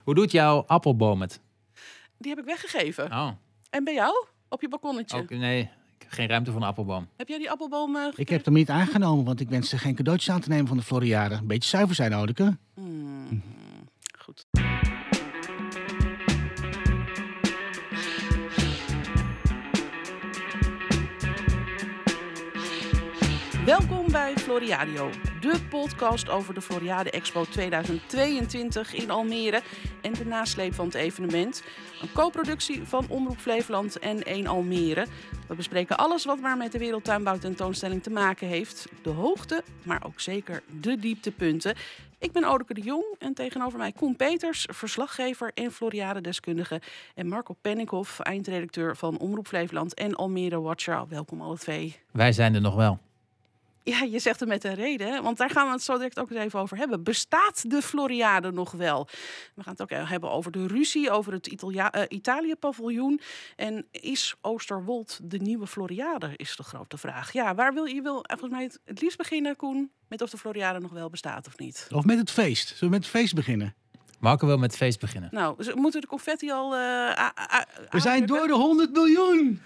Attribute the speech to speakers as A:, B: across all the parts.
A: Hoe doet jouw appelboom het?
B: Die heb ik weggegeven.
A: Oh,
B: En bij jou? Op je balkonnetje?
A: ook, nee, ik heb geen ruimte voor een appelboom.
B: Heb jij die appelboom
C: Ik heb hem niet aangenomen, want ik wens ze geen cadeautjes aan te nemen van de Floriade. Een beetje zuiver zijn, Odeke.
B: Goed. Welkom bij Floriadio, de podcast over de Floriade Expo 2022 in Almere en de nasleep van het evenement. Een co-productie van Omroep Flevoland en 1 Almere. We bespreken alles wat maar met de Wereldtuinbouwtentoonstelling te maken heeft. De hoogte, maar ook zeker de dieptepunten. Ik ben Odeke de Jong en tegenover mij Koen Peters, verslaggever en Floriade-deskundige. En Marco Penninghoff, eindredacteur van Omroep Flevoland en Almere Watcher. Welkom alle twee.
A: Wij zijn er nog wel.
B: Ja, je zegt het met een reden, want daar gaan we het zo direct ook eens even over hebben. Bestaat de Floriade nog wel? We gaan het ook hebben over de ruzie, over het Italië-paviljoen. En is Oosterwold de nieuwe Floriade, is de grote vraag. Ja, waar je wil volgens mij het liefst beginnen, Koen, met of de Floriade nog wel bestaat of niet.
C: Of met het feest. Zullen we met het feest beginnen?
A: Marco wil met het feest beginnen.
B: Nou, dus moeten de confetti al...
C: We zijn door de 100 miljoen!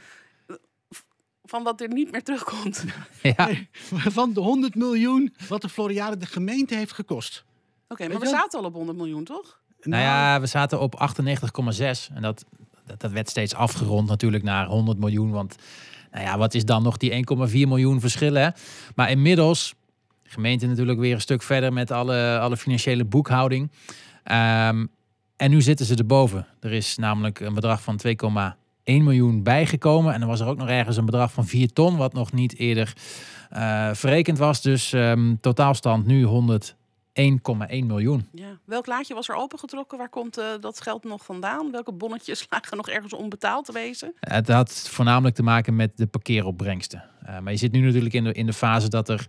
B: Van wat er niet meer terugkomt.
A: Ja,
C: Van de 100 miljoen wat de Floriade de gemeente heeft gekost.
B: Oké, maar
C: Weet
B: we
C: je?
B: zaten al op 100 miljoen, toch?
A: nou ja, we zaten op 98,6 en dat werd steeds afgerond natuurlijk naar 100 miljoen. Want nou ja, wat is dan nog die 1,4 miljoen verschillen? Hè? Maar inmiddels, de gemeente natuurlijk weer een stuk verder met alle financiële boekhouding. En nu zitten ze erboven. Er is namelijk een bedrag van 2,1 miljoen bijgekomen. En dan was er ook nog ergens een bedrag van 4 ton, wat nog niet eerder verrekend was. Dus totaalstand nu 101,1 miljoen.
B: Ja. Welk laadje was er opengetrokken? Waar komt dat geld nog vandaan? Welke bonnetjes lagen nog ergens onbetaald te wezen?
A: Het had voornamelijk te maken met de parkeeropbrengsten. Maar je zit nu natuurlijk in de fase dat er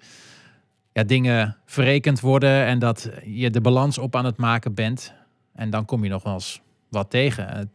A: dingen verrekend worden en dat je de balans op aan het maken bent. En dan kom je nog wel eens wat tegen. Het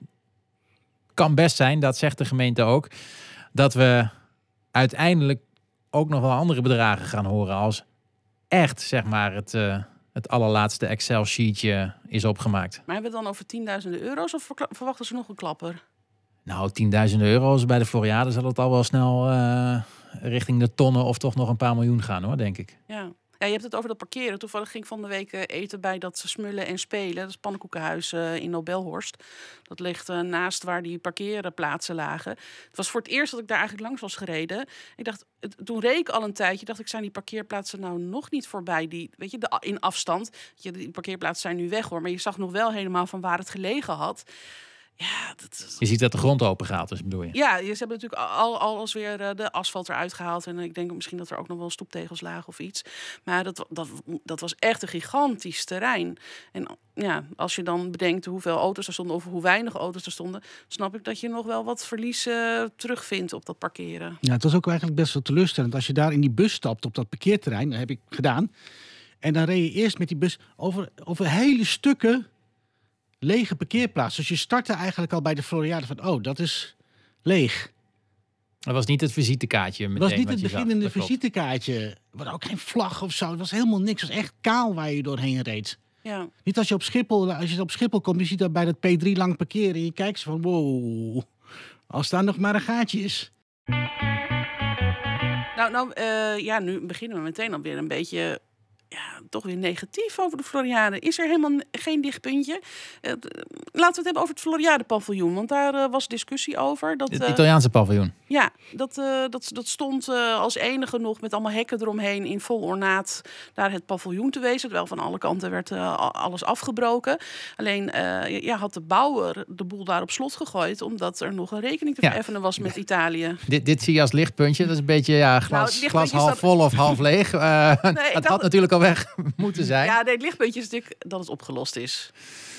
A: kan best zijn, dat zegt de gemeente ook, dat we uiteindelijk ook nog wel andere bedragen gaan horen als echt, zeg maar, het allerlaatste Excel-sheetje is opgemaakt.
B: Maar hebben we het dan over tienduizenden euro's of verwachten ze nog een klapper?
A: Nou, 10.000 euro's bij de Floriade zal het al wel snel richting de tonnen of toch nog een paar miljoen gaan, hoor, denk ik.
B: Ja. Ja, je hebt het over dat parkeren. Toevallig ging ik van de week eten bij dat Smullen en Spelen. Dat is pannenkoekenhuis in Nobelhorst. Dat ligt naast waar die parkeerplaatsen lagen. Het was voor het eerst dat ik daar eigenlijk langs was gereden. Ik dacht, toen reed ik al een tijdje. Dacht ik, zijn die parkeerplaatsen nou nog niet voorbij? In afstand. Die parkeerplaatsen zijn nu weg, hoor. Maar je zag nog wel helemaal van waar het gelegen had. Ja,
A: Je ziet dat de grond open gaat, dus bedoel je?
B: Ja, ze hebben natuurlijk alles weer de asfalt eruit gehaald. En ik denk misschien dat er ook nog wel stoeptegels lagen of iets. Maar dat was echt een gigantisch terrein. En ja, als je dan bedenkt hoeveel auto's er stonden of hoe weinig auto's er stonden, snap ik dat je nog wel wat verlies terugvindt op dat parkeren.
C: Ja, het was ook eigenlijk best wel teleurstellend. Als je daar in die bus stapt op dat parkeerterrein, dat heb ik gedaan. En dan reed je eerst met die bus over hele stukken lege parkeerplaats. Dus je startte eigenlijk al bij de Floriade van, oh, dat is leeg.
A: Dat was niet het visitekaartje meteen.
C: Het was niet
A: wat
C: het
A: je zag.
C: beginnende
A: Dat klopt.
C: visitekaartje. Er was ook geen vlag of zo. Het was helemaal niks. Het was echt kaal waar je doorheen reed.
B: Ja.
C: Niet als je op Schiphol komt, je ziet daar bij dat P3 lang parkeren. En je kijkt zo van, wow, als daar nog maar een gaatje is.
B: Nu beginnen we meteen alweer een beetje, toch weer negatief over de Floriade. Is er helemaal geen dichtpuntje? Laten we het hebben over het Floriade-paviljoen. Want daar was discussie over.
A: Het Italiaanse paviljoen.
B: Ja, dat stond als enige nog met allemaal hekken eromheen in vol ornaat daar het paviljoen te wezen. Terwijl van alle kanten werd alles afgebroken. Alleen had de bouwer de boel daar op slot gegooid, omdat er nog een rekening te vereffenen was met Italië.
A: Dit zie je als lichtpuntje. Dat is een beetje glas half vol of half leeg. Het had natuurlijk al weg moeten zijn.
B: Ja, nee, het lichtpuntje is natuurlijk dat het opgelost is.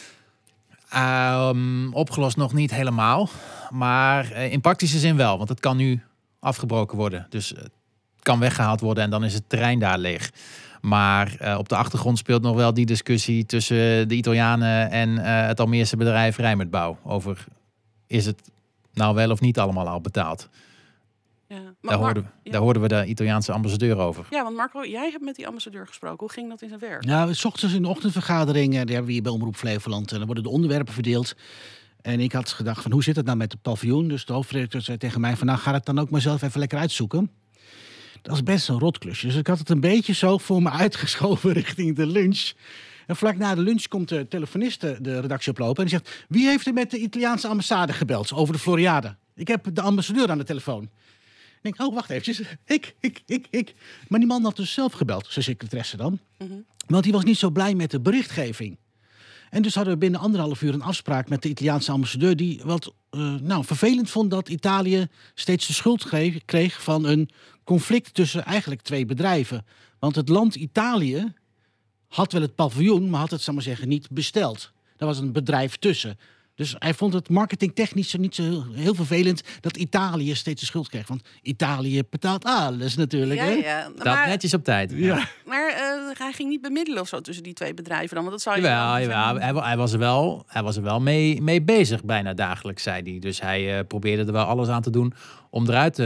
A: Opgelost nog niet helemaal. Maar in praktische zin wel. Want het kan nu afgebroken worden. Dus het kan weggehaald worden en dan is het terrein daar leeg. Maar op de achtergrond speelt nog wel die discussie tussen de Italianen en het Almeerse bedrijf Rijmertbouw. Over, is het nou wel of niet allemaal al betaald?
B: Ja.
A: Daar hoorden we de Italiaanse ambassadeur over.
B: Ja, want Marco, jij hebt met die ambassadeur gesproken. Hoe ging dat in zijn werk?
C: Ja, 's ochtends in de ochtendvergadering, die hebben we hier bij Omroep Flevoland. En dan worden de onderwerpen verdeeld. En ik had gedacht van, hoe zit het nou met het paviljoen? Dus de hoofdredacteur zei tegen mij van, nou, ga het dan ook maar zelf even lekker uitzoeken. Dat is best een rotklusje. Dus ik had het een beetje zo voor me uitgeschoven richting de lunch. En vlak na de lunch komt de telefoniste de redactie oplopen en die zegt, wie heeft er met de Italiaanse ambassade gebeld over de Floriade? Ik heb de ambassadeur aan de telefoon. Ik denk, oh, wacht eventjes. Ik. Maar die man had dus zelf gebeld, zijn secretaresse dan. Want die was niet zo blij met de berichtgeving. En dus hadden we binnen 1,5 uur een afspraak met de Italiaanse ambassadeur, die wat vervelend vond dat Italië steeds de schuld kreeg van een conflict tussen eigenlijk 2 bedrijven. Want het land Italië had wel het paviljoen, maar had het, zal maar zeggen, niet besteld. Daar was een bedrijf tussen. Dus hij vond het marketingtechnisch niet zo heel vervelend dat Italië steeds de schuld kreeg. Want Italië betaalt alles natuurlijk.
B: Ja,
C: hè?
B: ja.
A: Dat
B: Maar,
A: netjes op tijd.
C: Ja.
B: maar hij ging niet bemiddelen of zo tussen die 2 bedrijven dan? Want dat zou je
A: Jawel. Hij was er wel mee bezig, bijna dagelijks, zei hij. Dus hij probeerde er wel alles aan te doen om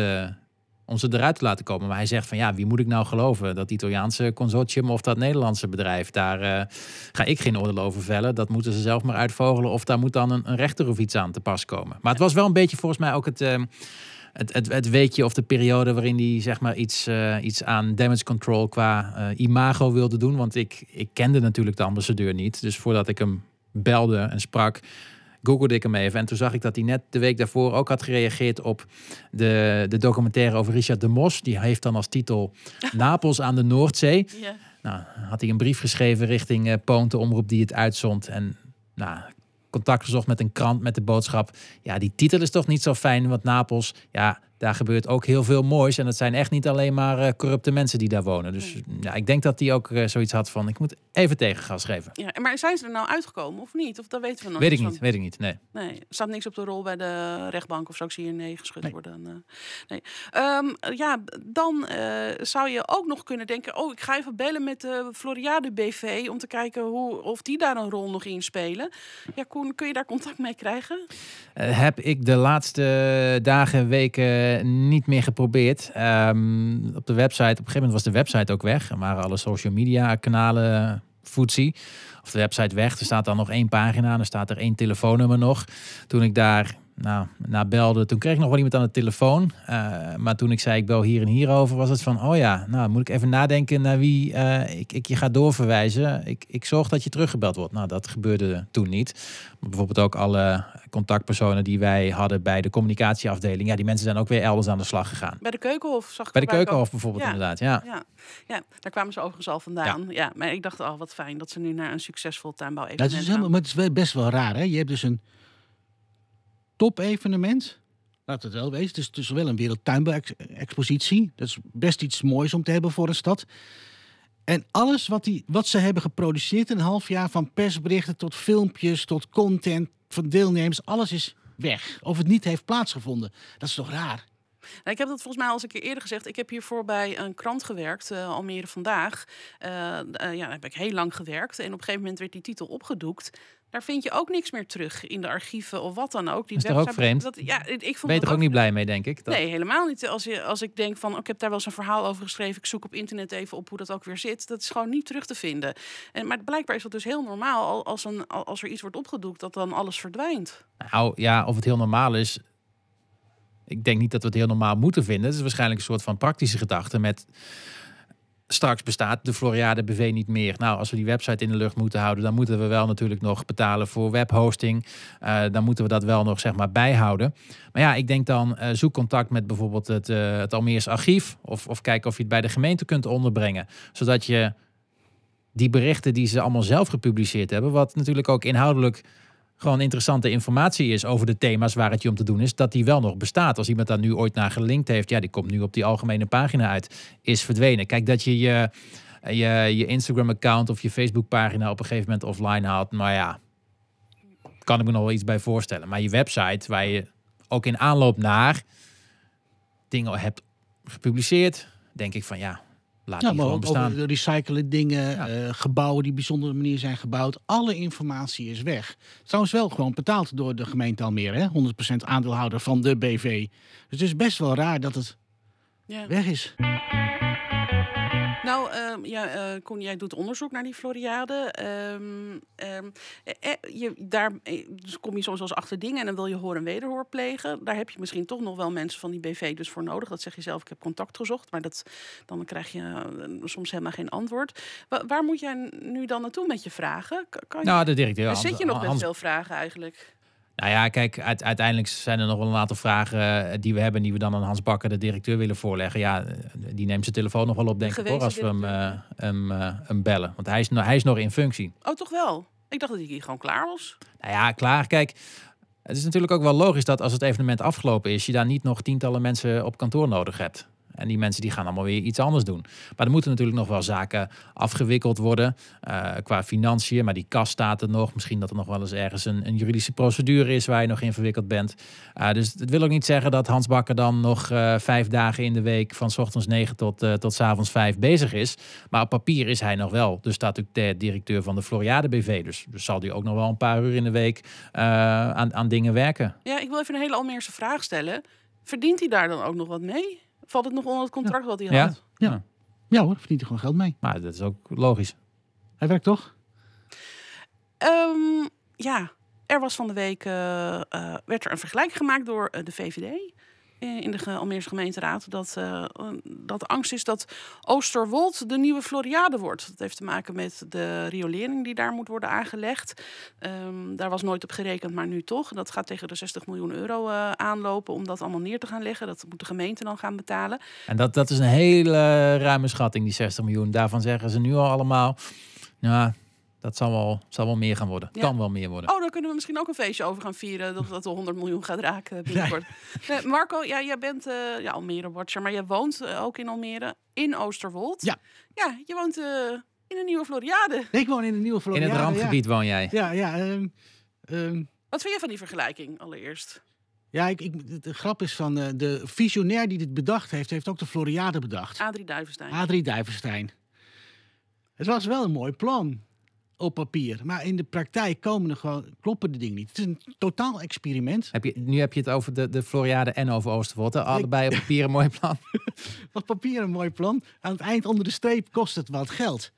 A: ze eruit te laten komen. Maar hij zegt van, ja, wie moet ik nou geloven? Dat Italiaanse consortium of dat Nederlandse bedrijf? Daar ga ik geen oordeel over vellen. Dat moeten ze zelf maar uitvogelen. Of daar moet dan een rechter of iets aan te pas komen. Maar het was wel een beetje volgens mij ook het weekje of de periode waarin hij zeg maar iets aan damage control qua imago wilde doen. Want ik kende natuurlijk de ambassadeur niet. Dus voordat ik hem belde en sprak, googelde ik hem even. En toen zag ik dat hij net de week daarvoor ook had gereageerd op de documentaire over Richard de Mos. Die heeft dan als titel Napels aan de Noordzee.
B: Ja.
A: Nou, had hij een brief geschreven richting Poont, de omroep die het uitzond. En nou, contact gezocht met een krant met de boodschap, ja, die titel is toch niet zo fijn, want Napels, ja, daar gebeurt ook heel veel moois. En het zijn echt niet alleen maar corrupte mensen die daar wonen. Dus ja, ik denk dat hij ook zoiets had van, ik moet even tegengas geven.
B: Ja, maar zijn ze er nou uitgekomen of niet? Of dat weten we nog
A: Weet
B: niet.
A: ik niet, nee.
B: Nee, er staat niks op de rol bij de rechtbank of zo. Ik zie hier nee geschud worden. Nee. Dan zou je ook nog kunnen denken, oh, ik ga even bellen met de Floriade BV om te kijken of die daar een rol nog in spelen. Ja, Koen, kun je daar contact mee krijgen?
A: Heb ik de laatste dagen, weken niet meer geprobeerd. Op de website, op een gegeven moment was de website ook weg. Er waren alle social media kanalen footsie. Of de website weg. Er staat dan nog 1 pagina en er staat er 1 telefoonnummer nog. Toen ik daar naar belde, toen kreeg ik nog wel iemand aan de telefoon. Maar toen ik zei, ik bel hier en hier over, was het van, oh ja, nou moet ik even nadenken naar wie ik je ga doorverwijzen. Ik zorg dat je teruggebeld wordt. Nou, dat gebeurde toen niet. Maar bijvoorbeeld ook alle contactpersonen die wij hadden bij de communicatieafdeling. Ja, die mensen zijn ook weer elders aan de slag gegaan.
B: Bij de Keukenhof zag ik.
A: Bij de Keukenhof bijvoorbeeld, inderdaad. Ja,
B: daar kwamen ze overigens al vandaan. Ja, maar ik dacht, wat fijn dat ze nu naar een succesvol tuinbouw-evenement
C: Dat is helemaal, maar het is best wel raar, hè? Je hebt dus een top-evenement. Laat het wel wezen. Het is wel een wereldtuinbouw-expositie. Dat is best iets moois om te hebben voor een stad. En alles wat ze hebben geproduceerd in een half jaar, van persberichten tot filmpjes, tot content van deelnemers, alles is weg. Of het niet heeft plaatsgevonden. Dat is toch raar?
B: Nou, ik heb dat volgens mij al eens een keer eerder gezegd. Ik heb hiervoor bij een krant gewerkt, Almere Vandaag. Daar heb ik heel lang gewerkt. En op een gegeven moment werd die titel opgedoekt. Daar vind je ook niks meer terug in de archieven of wat dan ook. Die
A: is toch ook vreemd?
B: Ik vond
A: ben je er ook niet blij mee, denk ik?
B: Nee, helemaal niet. Als ik denk van, ik heb daar wel eens een verhaal over geschreven. Ik zoek op internet even op hoe dat ook weer zit. Dat is gewoon niet terug te vinden. Maar blijkbaar is dat dus heel normaal als er iets wordt opgedoekt, dat dan alles verdwijnt.
A: Nou ja, of het heel normaal is. Ik denk niet dat we het heel normaal moeten vinden. Het is waarschijnlijk een soort van praktische gedachte met, straks bestaat de Floriade BV niet meer. Nou, als we die website in de lucht moeten houden, dan moeten we wel natuurlijk nog betalen voor webhosting. Dan moeten we dat wel nog, zeg maar, bijhouden. Maar ja, ik denk dan, zoek contact met bijvoorbeeld het Almeers archief. Of kijk of je het bij de gemeente kunt onderbrengen. Zodat je die berichten die ze allemaal zelf gepubliceerd hebben, wat natuurlijk ook inhoudelijk gewoon interessante informatie is over de thema's waar het je om te doen is, dat die wel nog bestaat. Als iemand daar nu ooit naar gelinkt heeft, ja, die komt nu op die algemene pagina uit, is verdwenen. Kijk, dat je je Instagram-account of je Facebook-pagina op een gegeven moment offline haalt, maar ja, kan ik me nog wel iets bij voorstellen. Maar je website, waar je ook in aanloop naar dingen hebt gepubliceerd, denk ik van ja, laat die gewoon bestaan.
C: Over recyclen dingen, gebouwen die op bijzondere manier zijn gebouwd. Alle informatie is weg. Trouwens wel gewoon betaald door de gemeente Almere. 100% aandeelhouder van de BV. Dus het is best wel raar dat het weg is.
B: Nou, Koen, jij doet onderzoek naar die Floriade. Dus kom je soms wel eens achter dingen en dan wil je hoor en wederhoor plegen. Daar heb je misschien toch nog wel mensen van die BV dus voor nodig. Dat zeg je zelf, ik heb contact gezocht. Maar dan krijg je soms helemaal geen antwoord. Waar moet jij nu dan naartoe met je vragen?
A: De directeur.
B: Zit je nog met veel vragen eigenlijk?
A: Nou ja, kijk, uiteindelijk zijn er nog wel een aantal vragen die we hebben... die we dan aan Hans Bakker, de directeur, willen voorleggen. Ja, die neemt zijn telefoon nog wel op, denk ik, hoor, als we hem bellen. Want hij is nog in functie.
B: Oh, toch wel? Ik dacht dat hij hier gewoon klaar was.
A: Nou ja, klaar. Kijk, het is natuurlijk ook wel logisch dat als het evenement afgelopen is... je daar niet nog tientallen mensen op kantoor nodig hebt. En die mensen die gaan allemaal weer iets anders doen. Maar er moeten natuurlijk nog wel zaken afgewikkeld worden. Qua financiën, maar die kas staat er nog. Misschien dat er nog wel eens ergens een juridische procedure is... waar je nog in verwikkeld bent. Dus het wil ook niet zeggen dat Hans Bakker dan nog 5 dagen in de week... van 's ochtends 9 tot 's avonds 5 bezig is. Maar op papier is hij nog wel de statutair directeur van de Floriade BV. Dus zal hij ook nog wel een paar uur in de week aan dingen werken.
B: Ja, ik wil even een hele Almeerse vraag stellen. Verdient hij daar dan ook nog wat mee? Valt het nog onder het contract wat hij had?
C: Ja hoor, verdient hij gewoon geld mee.
A: Maar dat is ook logisch.
C: Hij werkt toch?
B: Er was van de week werd er een vergelijking gemaakt door de VVD in de Almeerse gemeenteraad dat de angst is dat Oosterwold de nieuwe Floriade wordt. Dat heeft te maken met de riolering die daar moet worden aangelegd. Daar was nooit op gerekend, maar nu toch. Dat gaat tegen de 60 miljoen euro aanlopen om dat allemaal neer te gaan leggen. Dat moet de gemeente dan gaan betalen.
A: En dat is een hele ruime schatting, die 60 miljoen. Daarvan zeggen ze nu al allemaal... Ja, dat zal wel meer gaan worden. Ja. Kan wel meer worden.
B: Oh, daar kunnen we misschien ook een feestje over gaan vieren. Dat de 100 miljoen gaat raken binnenkort. Nee. Marco, jij bent Almere-watcher, maar jij woont ook in Almere, in Oosterwold.
C: Ja.
B: Ja, je woont in een nieuwe Floriade.
C: Ik woon in een nieuwe Floriade.
A: In het randgebied woon jij.
B: Wat vind je van die vergelijking allereerst?
C: Ja, de grap is van de visionair die dit bedacht heeft ook de Floriade bedacht. Adrie Duivenstein. Het was wel een mooi plan. Op papier. Maar in de praktijk kloppen de dingen niet. Het is een totaal experiment.
A: Nu heb je het over de Floriade en over Oosterwold. Allebei op papier een mooi plan.
C: Op papier een mooi plan. Aan het eind onder de streep kost het wat geld.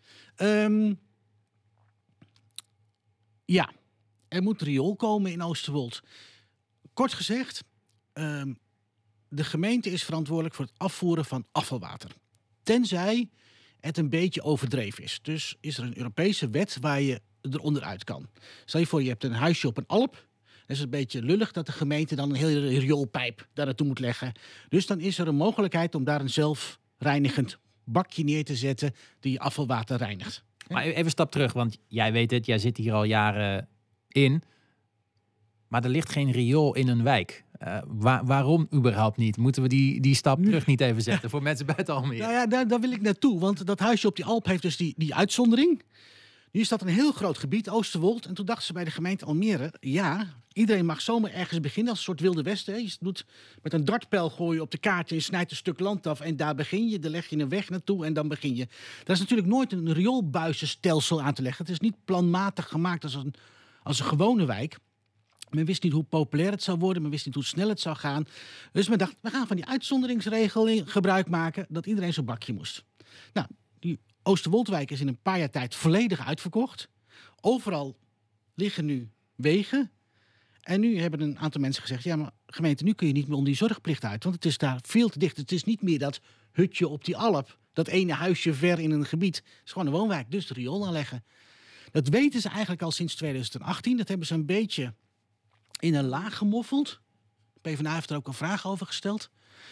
C: Er moet riool komen in Oosterwold. Kort gezegd, de gemeente is verantwoordelijk voor het afvoeren van afvalwater. Tenzij het een beetje overdreven is. Dus is er een Europese wet waar je eronder uit kan. Stel je voor, je hebt een huisje op een alp. Dat is een beetje lullig dat de gemeente dan een hele rioolpijp daar naartoe moet leggen. Dus dan is er een mogelijkheid om daar een zelfreinigend bakje neer te zetten die je afvalwater reinigt.
A: Maar even een stap terug, want jij weet het, jij zit hier al jaren in. Maar er ligt geen riool in een wijk. Waarom überhaupt niet? Moeten we die stap terug niet even zetten voor mensen buiten Almere?
C: Nou ja, daar wil ik naartoe. Want dat huisje op die Alp heeft dus die uitzondering. Nu is dat een heel groot gebied, Oosterwold. En toen dachten ze bij de gemeente Almere... ja, iedereen mag zomaar ergens beginnen als een soort Wilde Westen. Hè. Je doet met een dartpijl gooi je op de kaart... en je snijdt een stuk land af en daar begin je. Dan leg je een weg naartoe en dan begin je. Er is natuurlijk nooit een rioolbuizenstelsel aan te leggen. Het is niet planmatig gemaakt als een gewone wijk... Men wist niet hoe populair het zou worden. Men wist niet hoe snel het zou gaan. Dus men dacht, we gaan van die uitzonderingsregeling gebruik maken... dat iedereen zo'n bakje moest. Nou, die Oosterwoldwijk is in een paar jaar tijd volledig uitverkocht. Overal liggen nu wegen. En nu hebben een aantal mensen gezegd... ja, maar gemeente, nu kun je niet meer onder die zorgplicht uit. Want het is daar veel te dicht. Het is niet meer dat hutje op die Alp. Dat ene huisje ver in een gebied. Het is gewoon een woonwijk, dus de riool aanleggen. Dat weten ze eigenlijk al sinds 2018. Dat hebben ze een beetje... in een laag gemoffeld. PvdA heeft er ook een vraag over gesteld.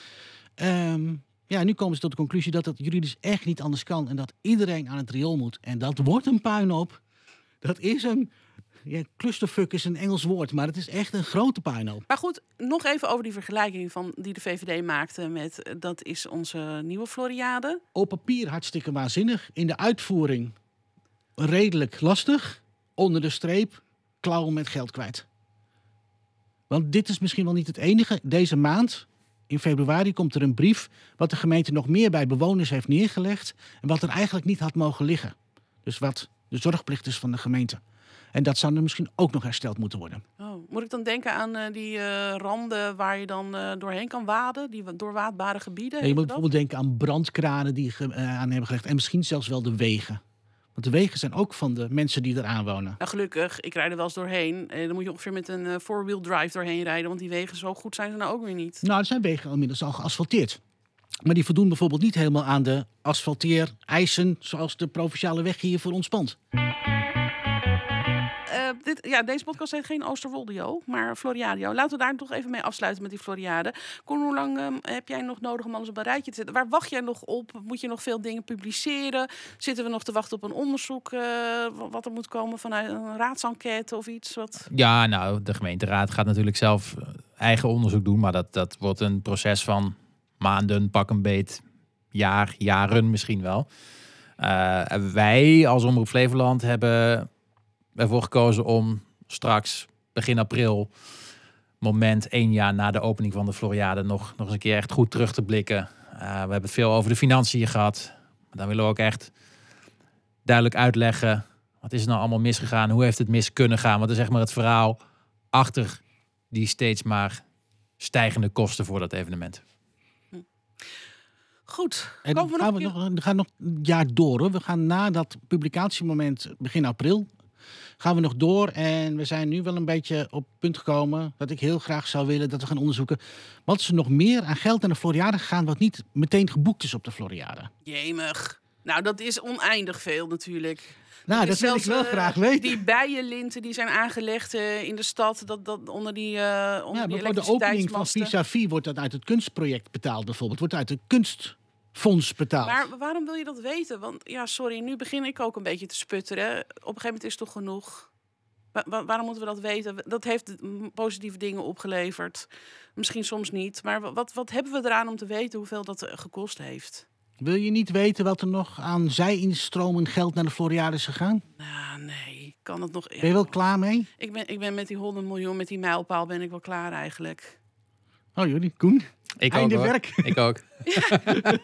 C: Nu komen ze tot de conclusie dat het juridisch echt niet anders kan... en dat iedereen aan het riool moet. En dat wordt een puinhoop. Dat is een... Ja, clusterfuck is een Engels woord, maar het is echt een grote puinhoop.
B: Maar goed, nog even over die vergelijking die de VVD maakte met... dat is onze nieuwe Floriade.
C: Op papier hartstikke waanzinnig. In de uitvoering redelijk lastig. Onder de streep klauwen met geld kwijt. Want dit is misschien wel niet het enige. Deze maand, in februari, komt er een brief... wat de gemeente nog meer bij bewoners heeft neergelegd... en wat er eigenlijk niet had mogen liggen. Dus wat de zorgplicht is van de gemeente. En dat zou er misschien ook nog hersteld moeten worden.
B: Oh, Moet ik dan denken aan die randen waar je dan doorheen kan waden? Die doorwaadbare gebieden?
C: Ja, je moet bijvoorbeeld denken aan brandkranen die aan hebben gelegd. En misschien zelfs wel de wegen. Want de wegen zijn ook van de mensen die eraan wonen.
B: Nou, gelukkig, ik rijd er wel eens doorheen. Dan moet je ongeveer met een four-wheel drive doorheen rijden. Want die wegen zo goed zijn ze nou ook weer niet.
C: Nou, er zijn wegen inmiddels al geasfalteerd. Maar die voldoen bijvoorbeeld niet helemaal aan de asfalteereisen zoals de provinciale weg hier voor ons pand.
B: Deze podcast heet geen Oosterwolde, maar Floriadio. Laten we daar toch even mee afsluiten met die Floriade. Koen, hoe lang heb jij nog nodig om alles op een rijtje te zetten? Waar wacht jij nog op? Moet je nog veel dingen publiceren? Zitten we nog te wachten op een onderzoek? Wat er moet komen vanuit een raadsenquête of iets?
A: Ja, nou, de gemeenteraad gaat natuurlijk zelf eigen onderzoek doen. Maar dat wordt een proces van maanden, pak een beet, jaren misschien wel. Wij als Omroep Flevoland hebben ervoor gekozen om straks begin april, moment 1 jaar na de opening van de Floriade, nog eens een keer echt goed terug te blikken. We hebben het veel over de financiën gehad. Maar dan willen we ook echt duidelijk uitleggen, wat is er nou allemaal misgegaan? Hoe heeft het mis kunnen gaan? Wat is zeg maar het verhaal achter die steeds maar stijgende kosten voor dat evenement?
B: Goed.
C: En dan gaan nog een jaar door. Hoor. We gaan na dat publicatiemoment begin april gaan we nog door. En we zijn nu wel een beetje op het punt gekomen dat ik heel graag zou willen dat we gaan onderzoeken wat is er nog meer aan geld naar de Floriade gegaan wat niet meteen geboekt is op de Floriade.
B: Jemig. Nou, dat is oneindig veel natuurlijk.
C: Nou, dat wil ik wel graag weten.
B: Die bijenlinten die zijn aangelegd in de stad, dat onder die
C: de opening van Vis-à-Vis wordt dat uit het kunstproject betaald bijvoorbeeld. Wordt uit het kunstfonds betaald.
B: Maar waarom wil je dat weten? Want ja, sorry, nu begin ik ook een beetje te sputteren. Op een gegeven moment is het toch genoeg? Waarom moeten we dat weten? Dat heeft positieve dingen opgeleverd. Misschien soms niet. Maar wat hebben we eraan om te weten hoeveel dat gekost heeft?
C: Wil je niet weten wat er nog aan zij-instromen geld naar de Floriade is gegaan?
B: Nou, nee. Kan het nog...
C: Ben je wel klaar mee?
B: Ik ben met die 100 miljoen, met die mijlpaal, ben ik wel klaar eigenlijk.
C: Oh, jullie, Koen?
A: Ik
C: Einde
A: ook,
C: werk.
A: Ik ook.
B: Ja.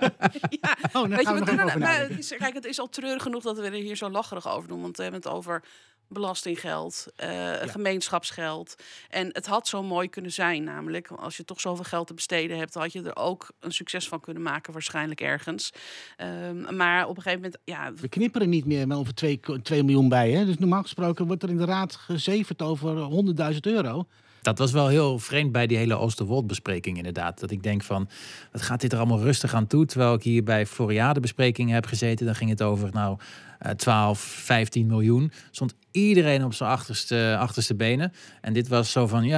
C: Oh,
B: Weet je,
C: we nog even over nadenken.
B: het is al treurig genoeg dat we er hier zo lacherig over doen. Want we hebben het over belastinggeld, gemeenschapsgeld. En het had zo mooi kunnen zijn, namelijk als je toch zoveel geld te besteden hebt, had je er ook een succes van kunnen maken, waarschijnlijk ergens. Maar op een gegeven moment, ja.
C: We knipperen niet meer over 2 miljoen bij, hè? Dus normaal gesproken wordt er in de raad gezeverd over €100.000.
A: Dat was wel heel vreemd bij die hele Oosterwold-bespreking inderdaad. Dat ik denk van, wat gaat dit er allemaal rustig aan toe? Terwijl ik hier bij Floriade-besprekingen heb gezeten, dan ging het over 12, 15 miljoen. Stond iedereen op zijn achterste benen. En dit was zo van,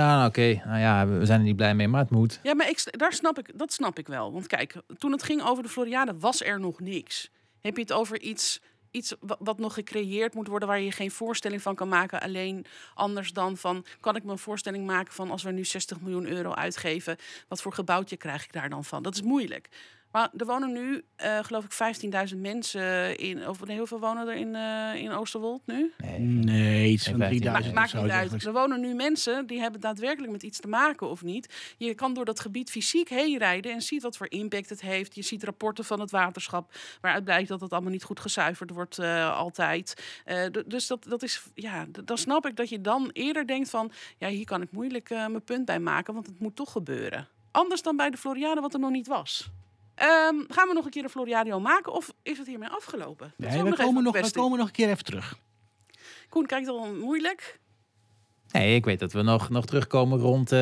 A: we zijn er niet blij mee, maar het moet.
B: Ja, maar dat snap ik wel. Want kijk, toen het ging over de Floriade was er nog niks. Heb je het over iets wat nog gecreëerd moet worden, waar je geen voorstelling van kan maken. Alleen anders dan van, kan ik me een voorstelling maken van als we nu €60 miljoen uitgeven, wat voor gebouwtje krijg ik daar dan van? Dat is moeilijk. Maar er wonen nu, geloof ik, 15.000 mensen in. Of hoeveel wonen er in Oosterwold nu?
C: Nee, iets van 3.000.
B: Maakt niet uit. Er wonen nu mensen die hebben daadwerkelijk met iets te maken of niet. Je kan door dat gebied fysiek heen rijden en ziet wat voor impact het heeft. Je ziet rapporten van het waterschap waaruit blijkt dat het allemaal niet goed gezuiverd wordt altijd. Dus dat is, dan snap ik dat je dan eerder denkt van, ja, hier kan ik moeilijk mijn punt bij maken, want het moet toch gebeuren. Anders dan bij de Floriade, wat er nog niet was. Gaan we nog een keer een Floriadio maken of is het hiermee afgelopen?
C: Nee, we komen nog een keer even terug.
B: Koen kijkt al moeilijk.
A: Nee, ik weet dat we nog terugkomen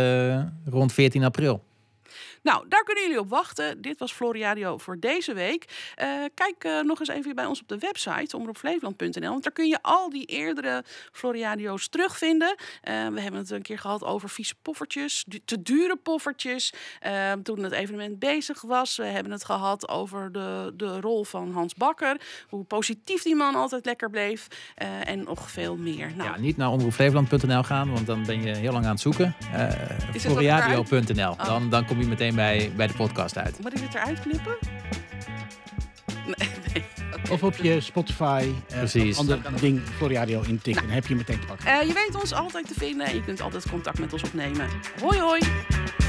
A: rond 14 april.
B: Nou, daar kunnen jullie op wachten. Dit was Floriadio voor deze week. Kijk nog eens even bij ons op de website, omroepflevoland.nl. Want daar kun je al die eerdere Floriadio's terugvinden. We hebben het een keer gehad over vieze poffertjes, te dure poffertjes. Toen het evenement bezig was. We hebben het gehad over de rol van Hans Bakker. Hoe positief die man altijd lekker bleef. En nog veel meer. Nou,
A: ja, niet naar omroepflevoland.nl gaan, want dan ben je heel lang aan het zoeken. Floriadio.nl. Dan kom je meteen bij de podcast uit.
B: Moet ik dit eruit knippen? Nee.
C: Of op je Spotify, ander ding Floriadio intikken. Dan heb je meteen te pakken.
B: Je weet ons altijd te vinden en je kunt altijd contact met ons opnemen. Hoi hoi!